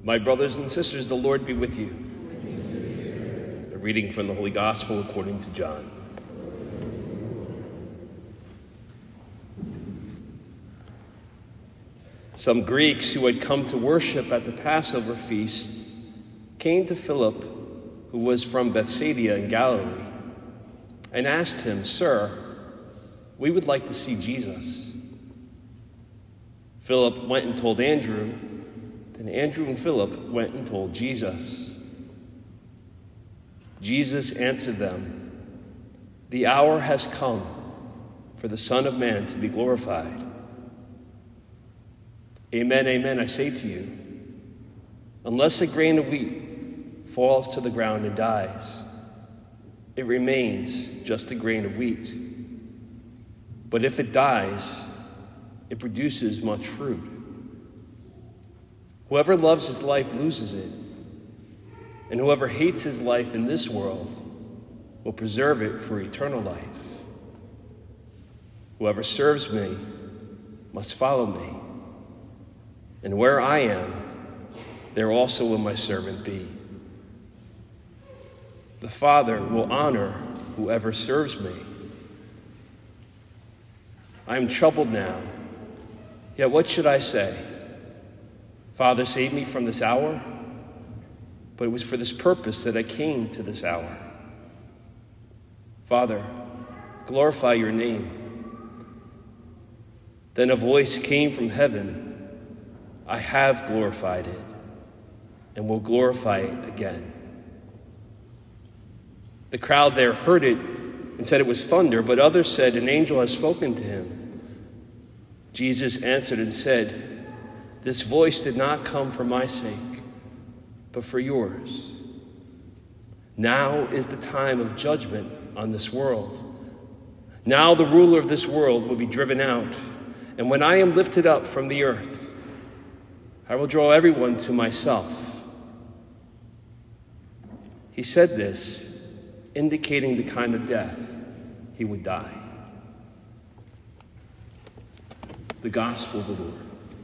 My brothers and sisters, the Lord be with you. A reading from the Holy Gospel according to John. Some Greeks who had come to worship at the Passover feast came to Philip, who was from Bethsaida in Galilee, and asked him, "Sir, we would like to see Jesus." Philip went and told Andrew. Then Andrew and Philip went and told Jesus. Jesus answered them, "The hour has come for the Son of Man to be glorified. Amen, amen, I say to you, unless a grain of wheat falls to the ground and dies, it remains just a grain of wheat. But if it dies, it produces much fruit. Whoever loves his life loses it, and whoever hates his life in this world will preserve it for eternal life. Whoever serves me must follow me, and where I am, there also will my servant be. The Father will honor whoever serves me. I am troubled now, yet what should I say? Father, save me from this hour? But it was for this purpose that I came to this hour. Father, glorify your name." Then a voice came from heaven, "I have glorified it, and will glorify it again." The crowd there heard it and said it was thunder, but others said, "An angel has spoken to him." Jesus answered and said, "This voice did not come for my sake, but for yours. Now is the time of judgment on this world. Now the ruler of this world will be driven out, and when I am lifted up from the earth, I will draw everyone to myself." He said this, indicating the kind of death he would die. The Gospel of the Lord.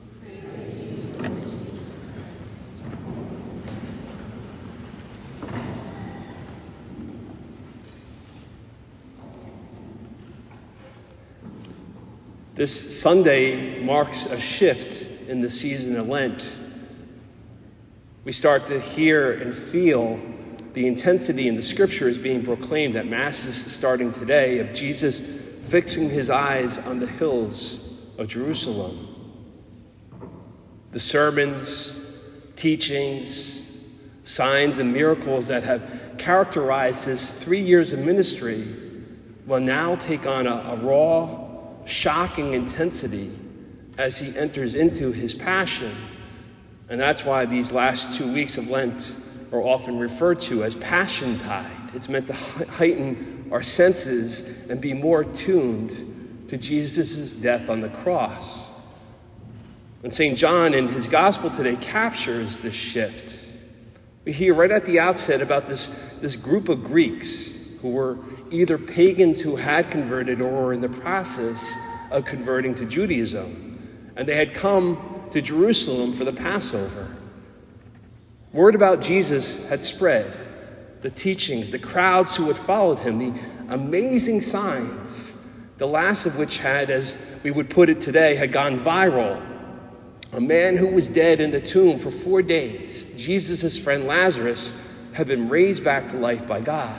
This Sunday marks a shift in the season of Lent. We start to hear and feel the intensity in the scriptures being proclaimed at Masses starting today of Jesus fixing his eyes on the hills of Jerusalem. The sermons, teachings, signs, and miracles that have characterized his 3 years of ministry will now take on a raw, shocking intensity as he enters into his passion. And that's why these last 2 weeks of Lent are often referred to as Passiontide. It's meant to heighten our senses and be more tuned to Jesus' death on the cross. And St. John in his gospel today captures this shift. We hear right at the outset about this group of Greeks who were either pagans who had converted or were in the process of converting to Judaism. And they had come to Jerusalem for the Passover. Word about Jesus had spread. The teachings, the crowds who had followed him, the amazing signs, the last of which had, as we would put it today, had gone viral. A man who was dead in the tomb for 4 days, Jesus' friend Lazarus, had been raised back to life by God.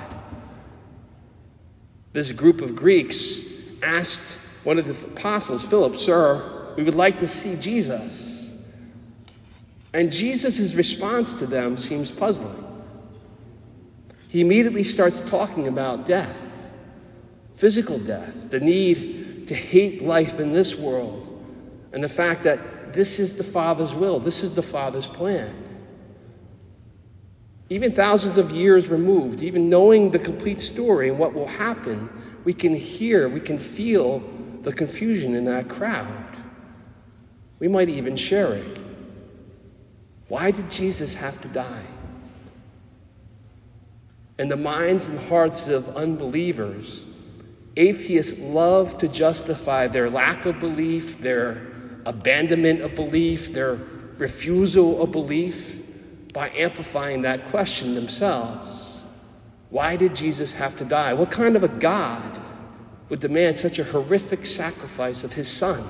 This group of Greeks asked one of the apostles, Philip, "Sir, we would like to see Jesus." And Jesus' response to them seems puzzling. He immediately starts talking about death, physical death, the need to hate life in this world, and the fact that this is the Father's will, this is the Father's plan. Even thousands of years removed, even knowing the complete story and what will happen, we can hear, we can feel the confusion in that crowd. We might even share it. Why did Jesus have to die? In the minds and hearts of unbelievers, atheists love to justify their lack of belief, their abandonment of belief, their refusal of belief by amplifying that question themselves. Why did Jesus have to die? What kind of a God would demand such a horrific sacrifice of his son?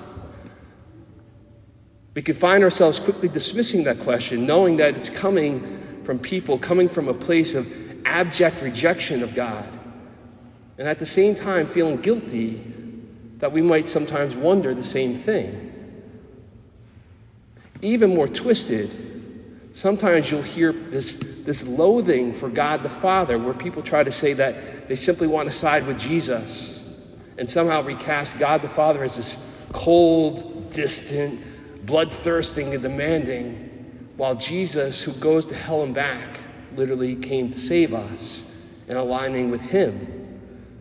We can find ourselves quickly dismissing that question, knowing that it's coming from people, coming from a place of abject rejection of God, and at the same time feeling guilty that we might sometimes wonder the same thing. Even more twisted, sometimes you'll hear this loathing for God the Father, where people try to say that they simply want to side with Jesus and somehow recast God the Father as this cold, distant, bloodthirsting and demanding, while Jesus, who goes to hell and back, literally came to save us and aligning with him.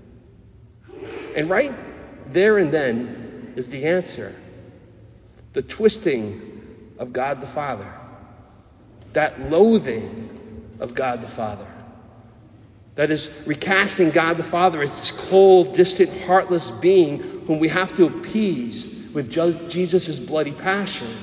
And right there and then is the answer. The twisting of God the Father. That loathing of God the Father. That is recasting God the Father as this cold, distant, heartless being whom we have to appease with Jesus' bloody passion.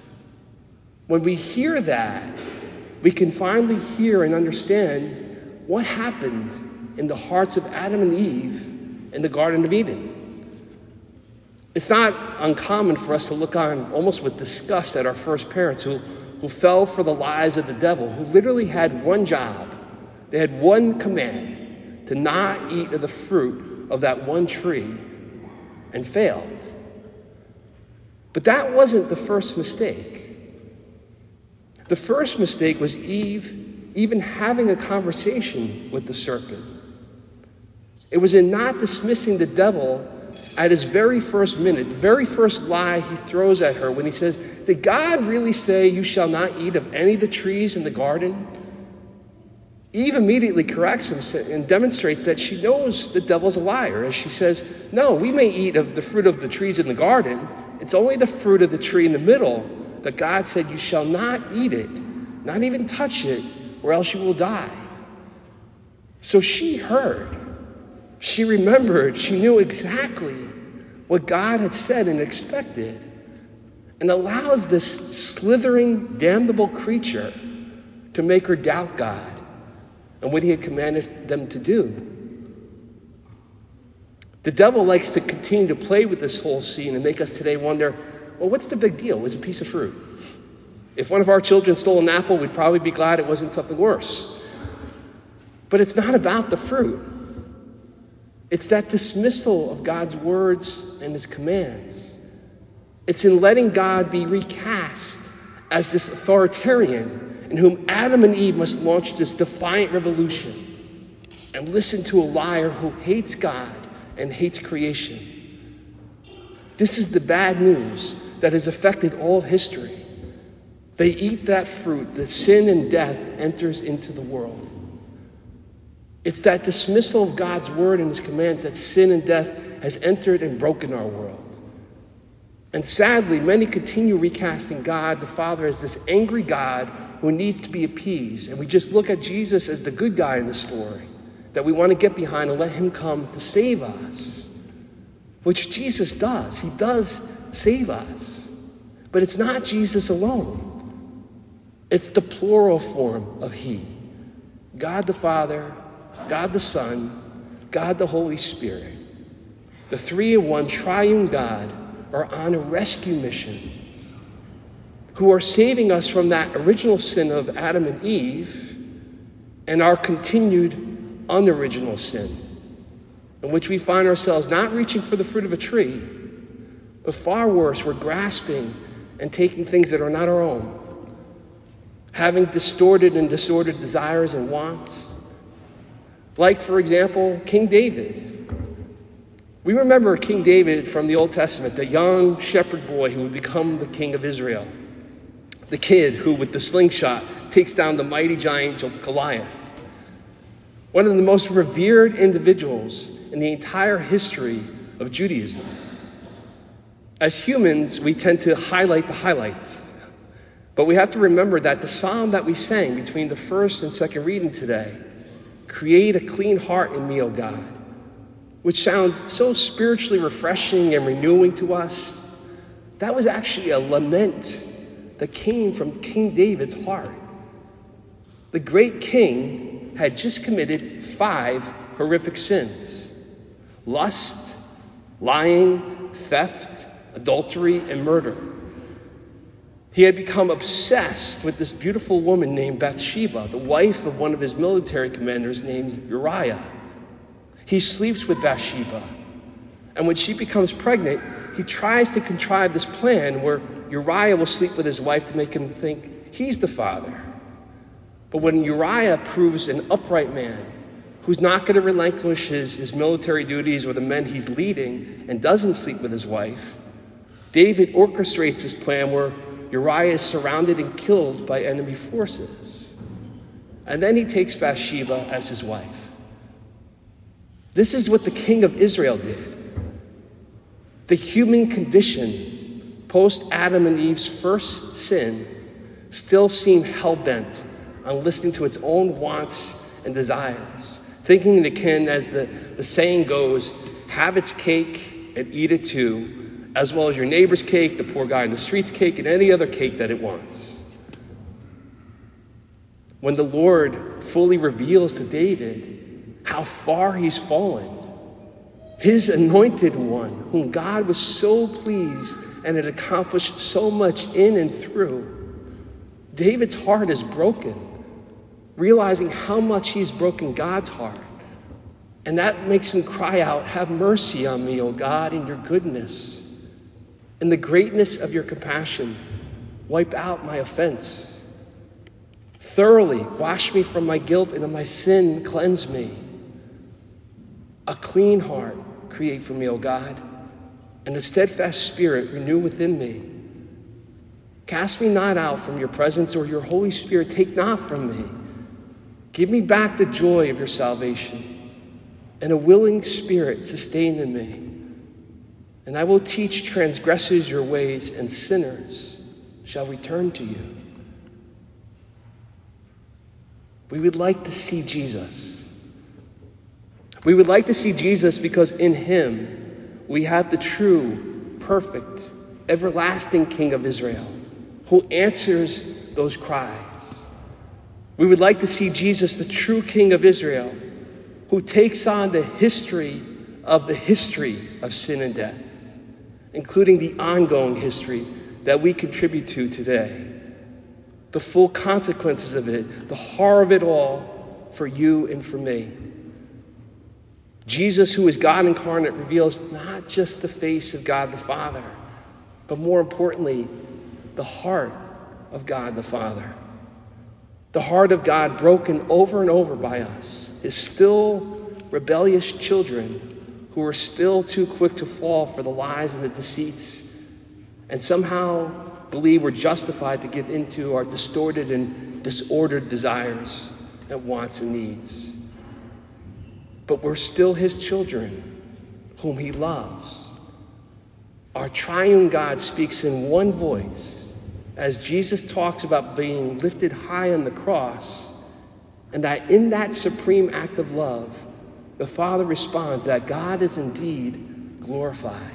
When we hear that, we can finally hear and understand what happened in the hearts of Adam and Eve in the Garden of Eden. It's not uncommon for us to look on almost with disgust at our first parents who fell for the lies of the devil, who literally had one job. They had one command, to not eat of the fruit of that one tree, and failed. But that wasn't the first mistake. The first mistake was Eve even having a conversation with the serpent. It was in not dismissing the devil at his very first minute, the very first lie he throws at her when he says, "Did God really say you shall not eat of any of the trees in the garden?" Eve immediately corrects him and demonstrates that she knows the devil's a liar, as she says, "No, we may eat of the fruit of the trees in the garden. It's only the fruit of the tree in the middle that God said you shall not eat it, not even touch it, or else you will die." So she heard, she remembered, she knew exactly what God had said and expected, and allows this slithering, damnable creature to make her doubt God and what he had commanded them to do. The devil likes to continue to play with this whole scene and make us today wonder, well, what's the big deal? It was a piece of fruit. If one of our children stole an apple, we'd probably be glad it wasn't something worse. But it's not about the fruit. It's that dismissal of God's words and his commands. It's in letting God be recast as this authoritarian in whom Adam and Eve must launch this defiant revolution and listen to a liar who hates God and hates creation. This is the bad news that has affected all of history. They eat that fruit, the sin and death enters into the world. It's that dismissal of God's word and his commands that sin and death has entered and broken our world. And sadly, many continue recasting God the Father as this angry God who needs to be appeased. And we just look at Jesus as the good guy in the story that we want to get behind and let him come to save us, which Jesus does. He does save us. But it's not Jesus alone. It's the plural form of he. God the Father, God the Son, God the Holy Spirit. The three-in-one triune God are on a rescue mission, who are saving us from that original sin of Adam and Eve and our continued unoriginal sin, in which we find ourselves not reaching for the fruit of a tree, but far worse, we're grasping and taking things that are not our own, having distorted and disordered desires and wants. Like, for example, King David. We remember King David from the Old Testament, the young shepherd boy who would become the king of Israel. The kid who, with the slingshot, takes down the mighty giant Goliath. One of the most revered individuals in the entire history of Judaism. As humans, we tend to highlight the highlights. But we have to remember that the psalm that we sang between the first and second reading today, "Create a clean heart in me, O God," which sounds so spiritually refreshing and renewing to us, that was actually a lament that came from King David's heart. The great king had just committed 5 horrific sins: lust, lying, theft, adultery, and murder. He had become obsessed with this beautiful woman named Bathsheba, the wife of one of his military commanders named Uriah. He sleeps with Bathsheba, and when she becomes pregnant, he tries to contrive this plan where Uriah will sleep with his wife to make him think he's the father. But when Uriah proves an upright man who's not going to relinquish his military duties or the men he's leading and doesn't sleep with his wife, David orchestrates this plan where Uriah is surrounded and killed by enemy forces. And then he takes Bathsheba as his wife. This is what the king of Israel did. The human condition, post Adam and Eve's first sin, still seemed hell-bent on listening to its own wants and desires, thinking it can, as the saying goes, have its cake and eat it too, as well as your neighbor's cake, the poor guy in the street's cake, and any other cake that it wants. When the Lord fully reveals to David how far he's fallen, his anointed one, whom God was so pleased and had accomplished so much in and through, David's heart is broken, realizing how much he's broken God's heart. And that makes him cry out, "Have mercy on me, O God, in your goodness. In the greatness of your compassion, wipe out my offense. Thoroughly wash me from my guilt, and of my sin cleanse me. A clean heart create for me, O God, and a steadfast spirit renew within me. Cast me not out from your presence, or your Holy Spirit take not from me. Give me back the joy of your salvation, and a willing spirit sustain in me. And I will teach transgressors your ways, and sinners shall return to you." We would like to see Jesus. We would like to see Jesus because in him we have the true, perfect, everlasting King of Israel who answers those cries. We would like to see Jesus, the true King of Israel, who takes on the history of sin and death, including the ongoing history that we contribute to today. The full consequences of it, the horror of it all for you and for me. Jesus, who is God incarnate, reveals not just the face of God the Father, but more importantly, the heart of God the Father. The heart of God broken over and over by us, his still rebellious children who are still too quick to fall for the lies and the deceits, and somehow believe we're justified to give into our distorted and disordered desires and wants and needs. But we're still his children, whom he loves. Our triune God speaks in one voice as Jesus talks about being lifted high on the cross, and that in that supreme act of love, the Father responds that God is indeed glorified.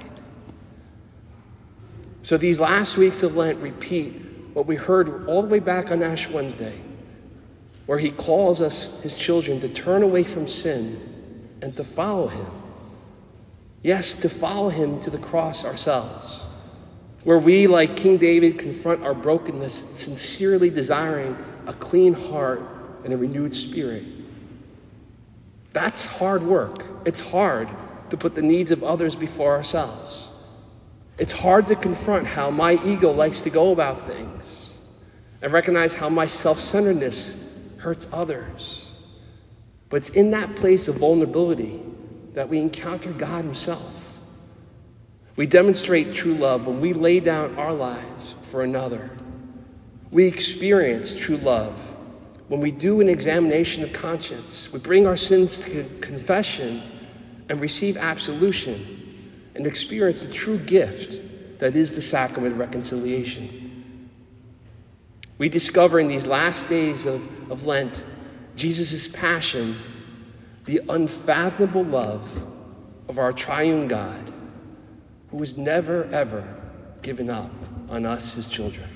So these last weeks of Lent repeat what we heard all the way back on Ash Wednesday, where he calls us, his children, to turn away from sin and to follow him. Yes, to follow him to the cross ourselves, where we, like King David, confront our brokenness, sincerely desiring a clean heart and a renewed spirit. That's hard work. It's hard to put the needs of others before ourselves. It's hard to confront how my ego likes to go about things and recognize how my self-centeredness hurts others. But it's in that place of vulnerability that we encounter God himself. We demonstrate true love when we lay down our lives for another. We experience true love when we do an examination of conscience. We bring our sins to confession and receive absolution and experience the true gift that is the sacrament of reconciliation. We discover in these last days of Lent Jesus' passion, the unfathomable love of our triune God, who has never, ever given up on us, his children.